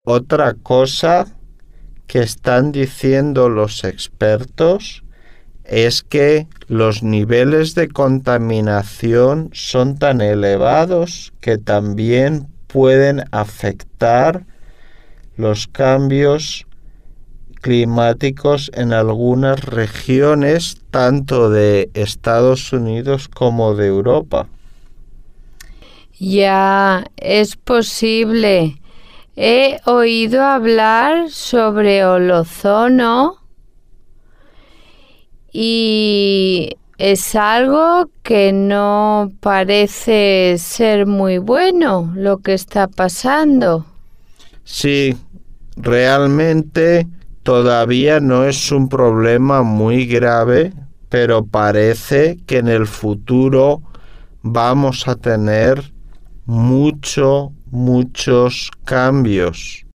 Otra cosa que están diciendo los expertos es que los niveles de contaminación son tan elevados que también pueden afectar los cambios climáticos en algunas regiones, tanto de Estados Unidos como de Europa. Ya es posible. He oído hablar sobre el ozono y es algo que no parece ser muy bueno lo que está pasando. Sí, realmente todavía no es un problema muy grave, pero parece que en el futuro vamos a tener muchos cambios.